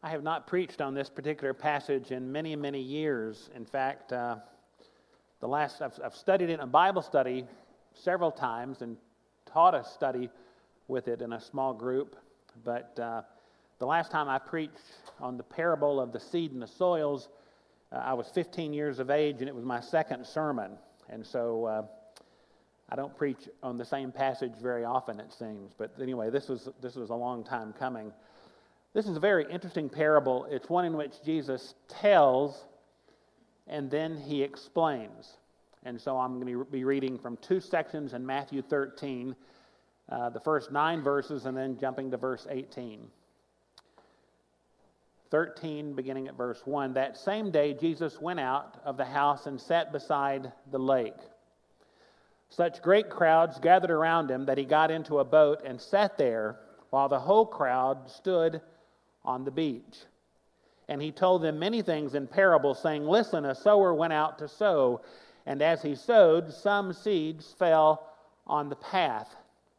I have not preached on this particular passage in many, many years. In fact, I've studied it in a Bible study several times and taught a study with it in a small group. But the last time I preached on the parable of the seed and the soils, I was 15 years of age, and it was my second sermon. And so I don't preach on the same passage very often, it seems. But anyway, this was a long time coming. This is a very interesting parable. It's one in which Jesus tells and then he explains. And so I'm going to be reading from two sections in Matthew 13, the first 9 verses, and then jumping to verse 18. 13, beginning at verse 1. That same day Jesus went out of the house and sat beside the lake. Such great crowds gathered around him that he got into a boat and sat there while the whole crowd stood on the beach. And he told them many things in parables, saying, "Listen, a sower went out to sow, and as he sowed, some seeds fell on the path,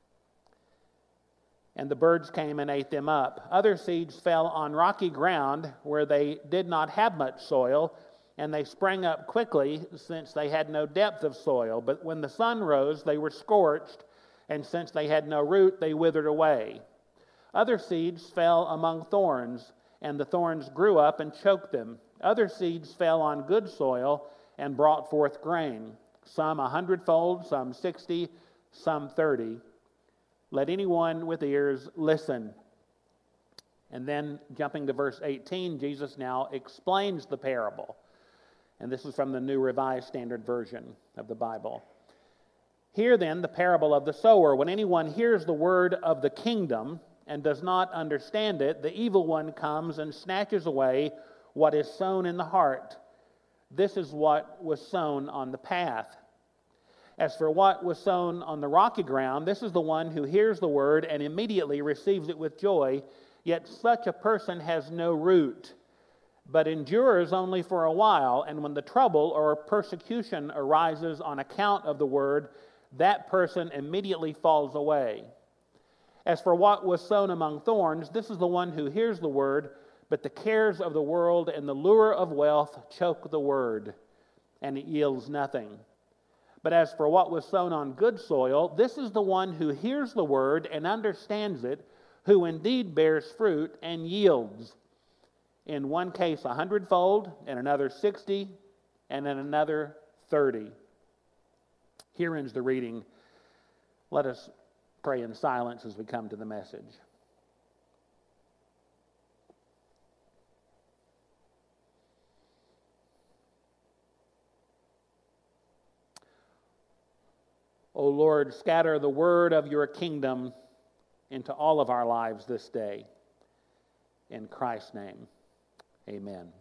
and the birds came and ate them up. Other seeds fell on rocky ground where they did not have much soil, and they sprang up quickly since they had no depth of soil. But when the sun rose, they were scorched, and since they had no root, they withered away. Other seeds fell among thorns, and the thorns grew up and choked them. Other seeds fell on good soil and brought forth grain, some 100-fold, some 60, some 30. Let anyone with ears listen." And then jumping to verse 18, Jesus now explains the parable. And this is from the New Revised Standard Version of the Bible. "Hear then the parable of the sower. When anyone hears the word of the kingdom and does not understand it, the evil one comes and snatches away what is sown in the heart. This is what was sown on the path. As for what was sown on the rocky ground, this is the one who hears the word and immediately receives it with joy, yet such a person has no root, but endures only for a while, and when the trouble or persecution arises on account of the word, that person immediately falls away. As for what was sown among thorns, this is the one who hears the word, but the cares of the world and the lure of wealth choke the word, and it yields nothing. But as for what was sown on good soil, this is the one who hears the word and understands it, who indeed bears fruit and yields, in one case 100-fold, in another 60, and in another 30. Here ends the reading. Let us pray in silence as we come to the message. O Lord, scatter the word of your kingdom into all of our lives this day. In Christ's name, amen.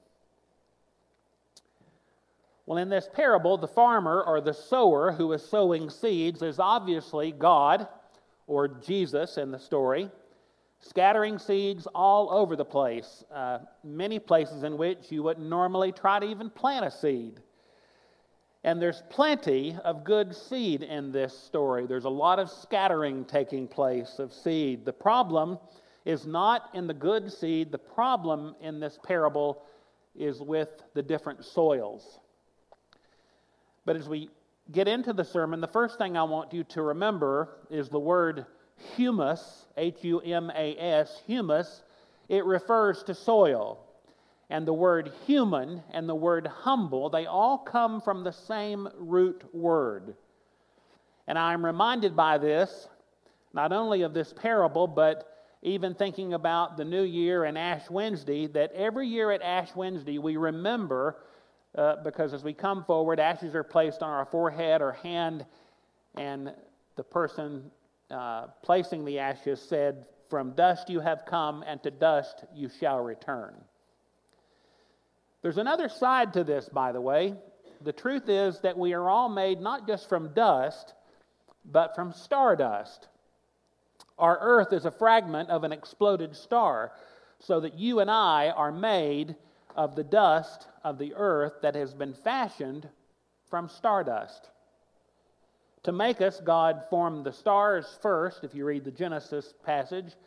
Well, in this parable, the farmer or the sower who is sowing seeds is obviously God, or Jesus in the story, scattering seeds all over the place, many places in which you wouldn't normally try to even plant a seed. And there's plenty of good seed in this story. There's a lot of scattering taking place of seed. The problem is not in the good seed. The problem in this parable is with the different soils. But as we get into the sermon, the first thing I want you to remember is the word humus, H-U-M-A-S, humus. It refers to soil. And the word human and the word humble, they all come from the same root word. And I'm reminded by this, not only of this parable, but even thinking about the new year and Ash Wednesday, that every year at Ash Wednesday we remember, because as we come forward, ashes are placed on our forehead or hand, and the person placing the ashes said, "From dust you have come, and to dust you shall return." There's another side to this, by the way. The truth is that we are all made not just from dust, but from stardust. Our earth is a fragment of an exploded star, so that you and I are made of the dust of the earth that has been fashioned from stardust. To make us, God formed the stars first, if you read the Genesis passage,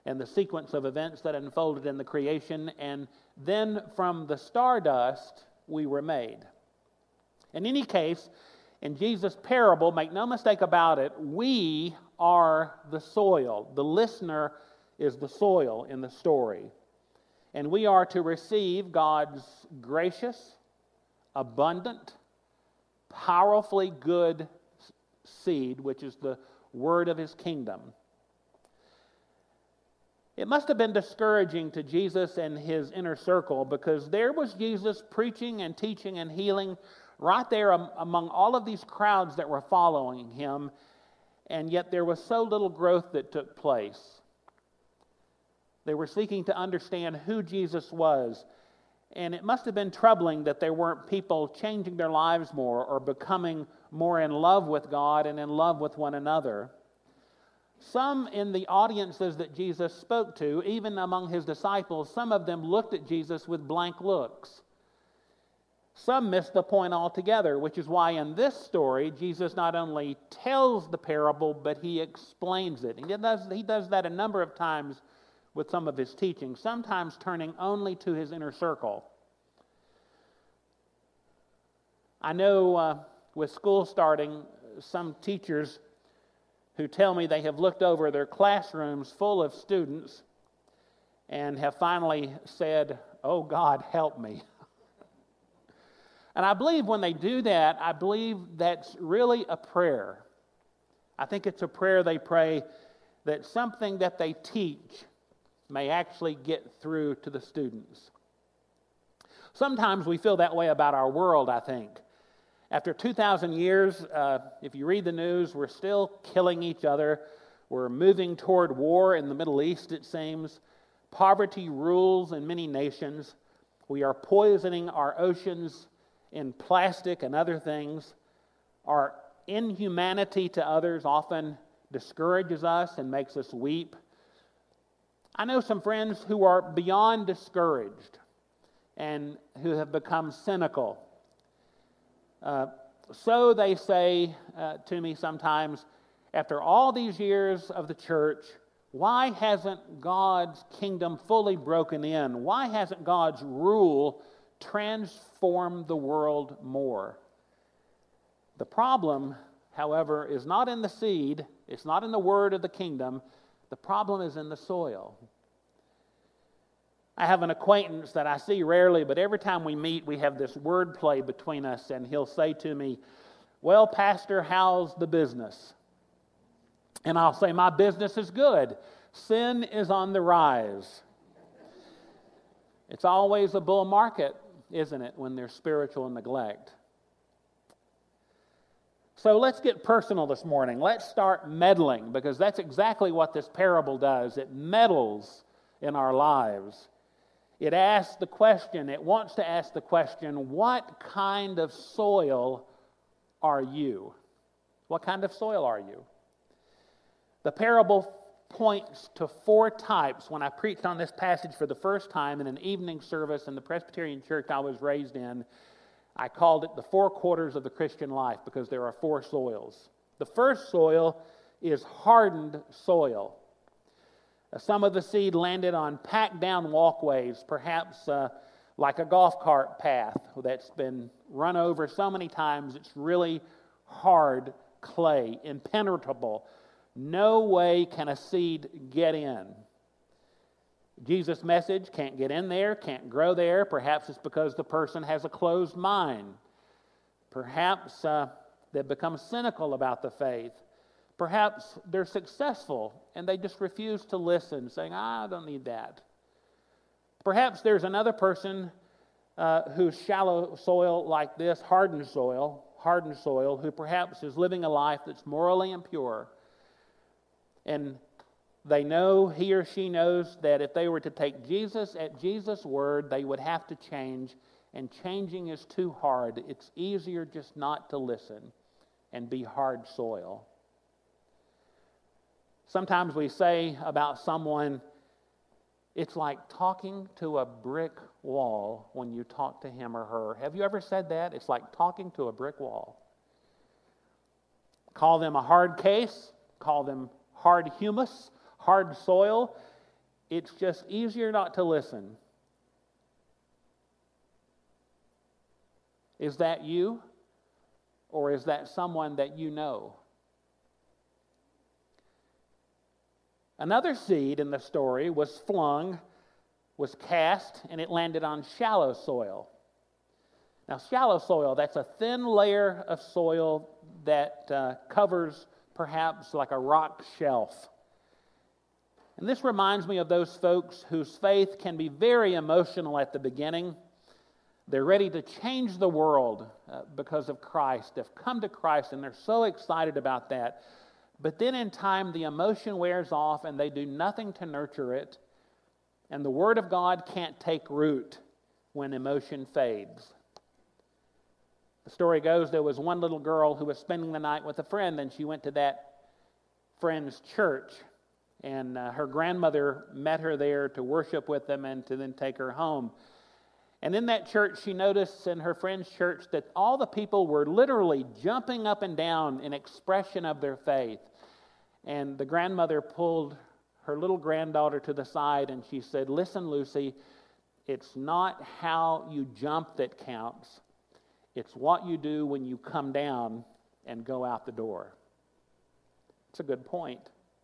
and the sequence of events that unfolded in the creation, and then from the stardust we were made. In any case, in Jesus' parable, make no mistake about it, we are the soil. The listener is the soil in the story. And we are to receive God's gracious, abundant, powerfully good seed, which is the word of his kingdom. It must have been discouraging to Jesus and his inner circle, because there was Jesus preaching and teaching and healing right there among all of these crowds that were following him, and yet there was so little growth that took place. They were seeking to understand who Jesus was, and it must have been troubling that there weren't people changing their lives more or becoming more in love with God and in love with one another. Some in the audiences that Jesus spoke to, even among his disciples, some of them looked at Jesus with blank looks. Some missed the point altogether, which is why in this story, Jesus not only tells the parable, but he explains it. He does that a number of times with some of his teaching, sometimes turning only to his inner circle. I know with school starting, some teachers who tell me they have looked over their classrooms full of students and have finally said, "Oh God, help me." And I believe when they do that, I believe that's really a prayer. I think it's a prayer they pray that something that they teach may actually get through to the students. Sometimes we feel that way about our world, I think. After 2,000 years, if you read the news, we're still killing each other. We're moving toward war in the Middle East, it seems. Poverty rules in many nations. We are poisoning our oceans in plastic and other things. Our inhumanity to others often discourages us and makes us weep. I know some friends who are beyond discouraged and who have become cynical. So they say to me sometimes, after all these years of the church, why hasn't God's kingdom fully broken in? Why hasn't God's rule transformed the world more? The problem, however, is not in the seed. It's not in the word of the kingdom. The problem is in the soil. I have an acquaintance that I see rarely, but every time we meet, we have this wordplay between us, and he'll say to me, "Well, Pastor, how's the business?" And I'll say, "My business is good. Sin is on the rise." It's always a bull market, isn't it, when there's spiritual neglect? So let's get personal this morning. Let's start meddling, because that's exactly what this parable does. It meddles in our lives. It asks the question, it wants to ask the question, what kind of soil are you? What kind of soil are you? The parable points to 4 types. When I preached on this passage for the first time in an evening service in the Presbyterian church I was raised in, I called it the 4 quarters of the Christian life, because there are 4 soils. The first soil is hardened soil. Some of the seed landed on packed down walkways, perhaps like a golf cart path that's been run over so many times it's really hard clay, impenetrable. No way can a seed get in. Jesus' message can't get in there, can't grow there. Perhaps it's because the person has a closed mind. Perhaps they've become cynical about the faith. Perhaps they're successful and they just refuse to listen, saying, "I don't need that." Perhaps there's another person who's shallow soil like this, hardened soil, who perhaps is living a life that's morally impure. And they know, he or she knows, that if they were to take Jesus at Jesus' word, they would have to change, and changing is too hard. It's easier just not to listen and be hard soil. Sometimes we say about someone, it's like talking to a brick wall when you talk to him or her. Have you ever said that? It's like talking to a brick wall. Call them a hard case, call them hard humus, hard soil. it's just easier not to listen. Is that you? Or is that someone that you know? Another seed in the story was flung, was cast, and it landed on shallow soil. Now, shallow soil, that's a thin layer of soil that covers perhaps like a rock shelf. And this reminds me of those folks whose faith can be very emotional at the beginning. They're ready to change the world because of Christ. They've come to Christ and they're so excited about that. But then in time, the emotion wears off and they do nothing to nurture it. And the Word of God can't take root when emotion fades. The story goes, there was one little girl who was spending the night with a friend, and she went to that friend's church. And her grandmother met her there to worship with them and to then take her home. And in that church, she noticed in her friend's church that all the people were literally jumping up and down in expression of their faith. And the grandmother pulled her little granddaughter to the side and she said, "Listen, Lucy, it's not how you jump that counts. It's what you do when you come down and go out the door." It's a good point.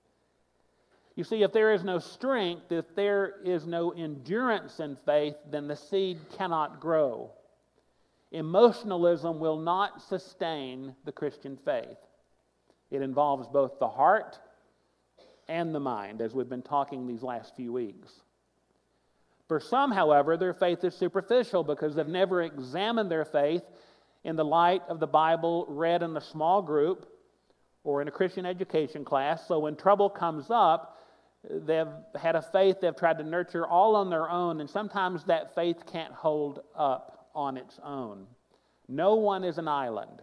You see, if there is no strength, if there is no endurance in faith, then the seed cannot grow. Emotionalism will not sustain the Christian faith. It involves both the heart and the mind, as we've been talking these last few weeks. For some, however, their faith is superficial because they've never examined their faith in the light of the Bible read in a small group or in a Christian education class. So when trouble comes up, they've had a faith they've tried to nurture all on their own, and sometimes that faith can't hold up on its own. No one is an island.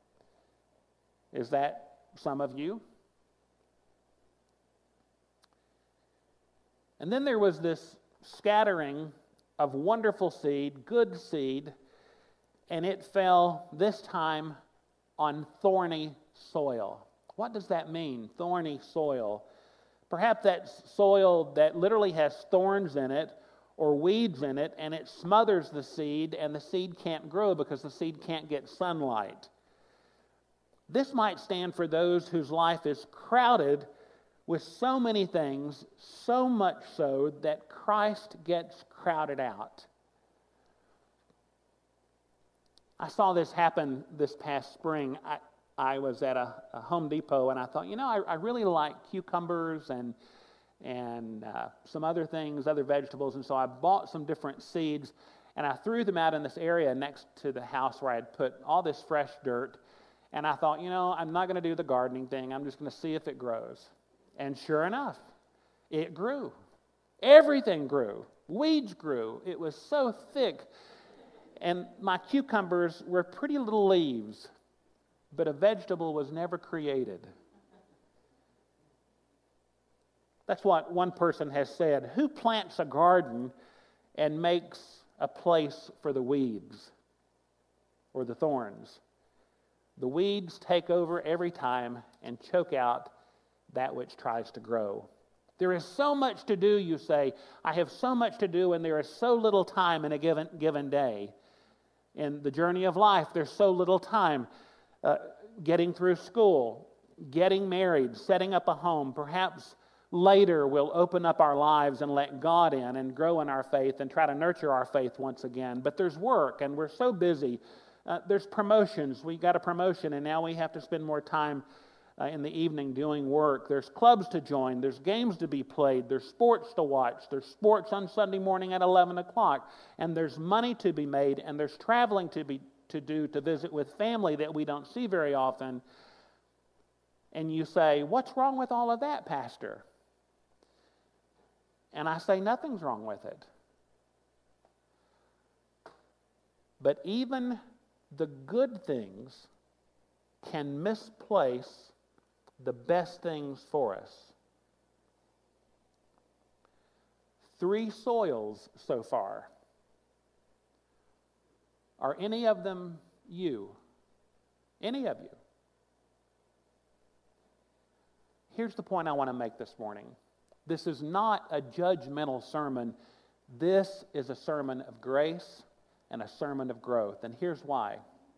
Is that some of you? And then there was this scattering of wonderful seed, good seed, and it fell this time on thorny soil. What does that mean, thorny soil? Perhaps that's soil that literally has thorns in it or weeds in it, and it smothers the seed, and the seed can't grow because the seed can't get sunlight. This might stand for those whose life is crowded with so many things, so much so that Christ gets crowded out. I saw this happen this past spring. I was at a Home Depot, and I thought, I really like cucumbers and some other things, other vegetables, and so I bought some different seeds, and I threw them out in this area next to the house where I had put all this fresh dirt, and I thought, I'm not going to do the gardening thing. I'm just going to see if it grows. And sure enough, it grew. Everything grew. Weeds grew. It was so thick. And my cucumbers were pretty little leaves, but a vegetable was never created. That's what one person has said. Who plants a garden and makes a place for the weeds or the thorns? The weeds take over every time and choke out that which tries to grow. There is so much to do, you say. I have so much to do, and there is so little time in a given day. In the journey of life, there's so little time. Getting through school, getting married, setting up a home. Perhaps later we'll open up our lives and let God in and grow in our faith and try to nurture our faith once again. But there's work, and we're so busy. There's promotions. We got a promotion, and now we have to spend more time in the evening doing work. There's clubs to join. There's games to be played. There's sports to watch. There's sports on Sunday morning at 11 o'clock. And there's money to be made, and there's traveling to do to visit with family that we don't see very often. And you say, what's wrong with all of that, Pastor? And I say, nothing's wrong with it. But even the good things can misplace the best things for us. 3 soils so far. Are any of them you? Any of you? Here's the point I want to make this morning. This is not a judgmental sermon. This is a sermon of grace and a sermon of growth. And here's why.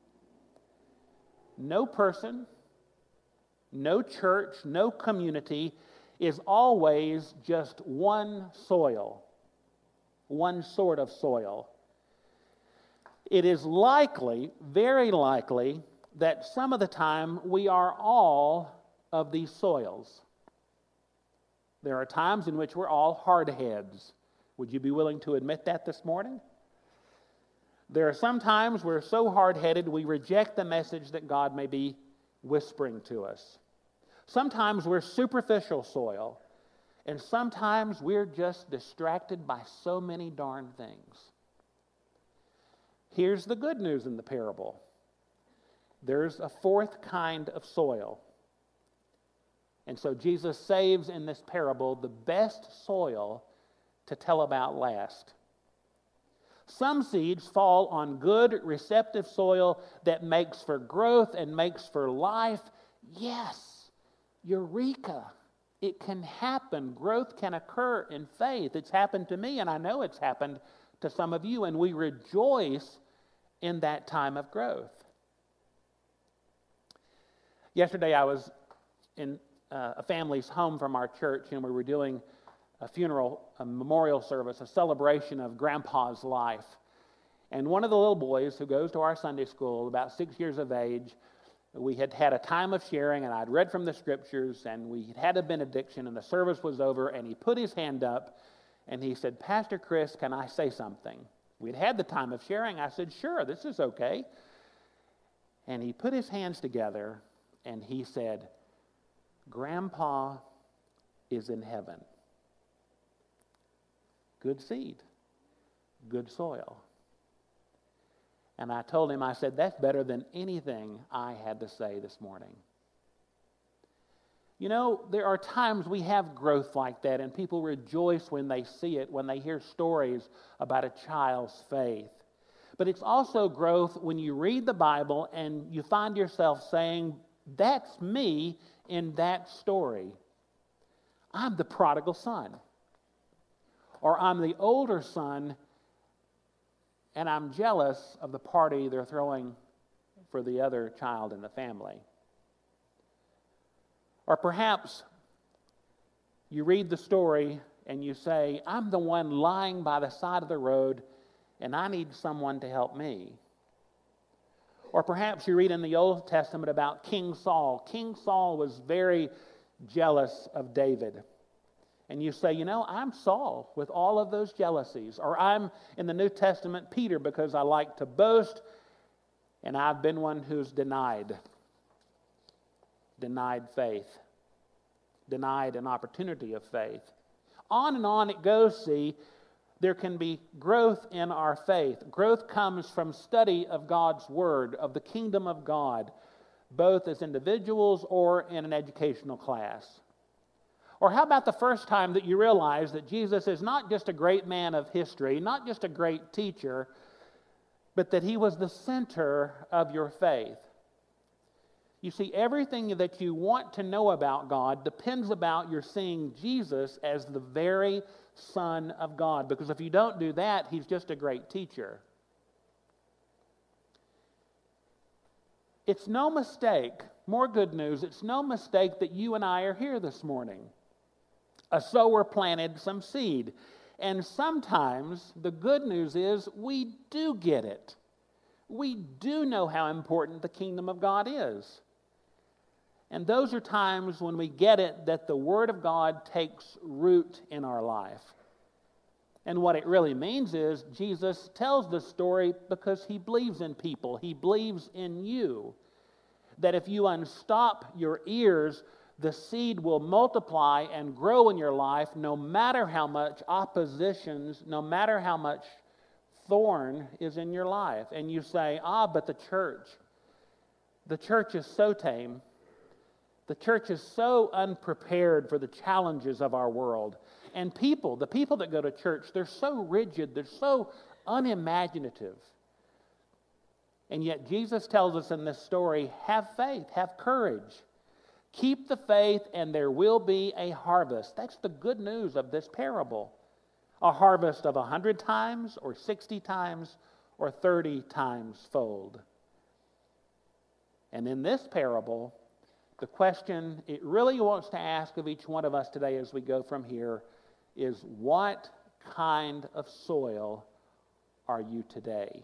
No person, no church, no community is always just one soil, one sort of soil. It is likely, very likely, that some of the time we are all of these soils. There are times in which we're all hardheads. Would you be willing to admit that this morning? There are some times we're so hard-headed we reject the message that God may be whispering to us. Sometimes we're superficial soil, and sometimes we're just distracted by so many darn things. Here's the good news in the parable. There's a fourth kind of soil. And so Jesus saves in this parable the best soil to tell about last. Some seeds fall on good, receptive soil that makes for growth and makes for life. Yes, eureka. It can happen. Growth can occur in faith. It's happened to me, and I know it's happened to some of you, and we rejoice in that time of growth. Yesterday I was in a family's home from our church, and we were doing a funeral, a memorial service, a celebration of Grandpa's life. And one of the little boys who goes to our Sunday school, about 6 years of age, we had had a time of sharing, and I'd read from the scriptures, and we had a benediction, and the service was over, and he put his hand up, and he said, "Pastor Chris, can I say something?" We'd had the time of sharing. I said, "Sure, this is okay." And he put his hands together, and he said, "Grandpa is in heaven." Good seed, good soil. And I told him, I said, "That's better than anything I had to say this morning." You know, there are times we have growth like that, and people rejoice when they see it, when they hear stories about a child's faith. But it's also growth when you read the Bible and you find yourself saying, "That's me in that story. I'm the prodigal son." Or I'm the older son, and I'm jealous of the party they're throwing for the other child in the family. Or perhaps you read the story and you say, "I'm the one lying by the side of the road, and I need someone to help me." Or perhaps you read in the Old Testament about King Saul. King Saul was very jealous of David. And you say, "I'm Saul with all of those jealousies." Or I'm in the New Testament Peter because I like to boast, and I've been one who's denied faith, denied an opportunity of faith. On and on it goes, see. There can be growth in our faith. Growth comes from study of God's Word, of the kingdom of God, both as individuals or in an educational class. Or how about the first time that you realize that Jesus is not just a great man of history, not just a great teacher, but that he was the center of your faith? You see, everything that you want to know about God depends about your seeing Jesus as the very Son of God. Because if you don't do that, he's just a great teacher. It's no mistake, more good news, it's no mistake that you and I are here this morning. A sower planted some seed. And sometimes the good news is we do get it. We do know how important the kingdom of God is. And those are times when we get it that the Word of God takes root in our life. And what it really means is Jesus tells this story because he believes in people. He believes in you. That if you unstop your ears, the seed will multiply and grow in your life no matter how much oppositions, no matter how much thorn is in your life. And you say, but the church is so tame. The church is so unprepared for the challenges of our world. And the people that go to church, they're so rigid, they're so unimaginative. And yet Jesus tells us in this story, have faith, have courage. Keep the faith, and there will be a harvest. That's the good news of this parable. A harvest of 100 times, or 60 times, or 30 times fold. And in this parable, the question it really wants to ask of each one of us today as we go from here is, what kind of soil are you today?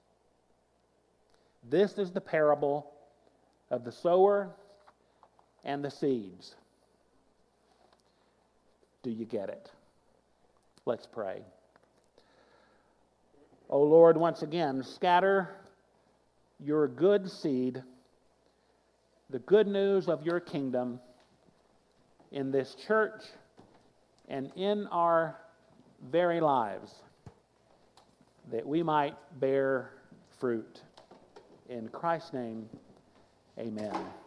This is the parable of the sower and the seeds. Do you get it? Let's pray. O Lord, once again, scatter your good seed, the good news of your kingdom, in this church and in our very lives, that we might bear fruit. In Christ's name, amen.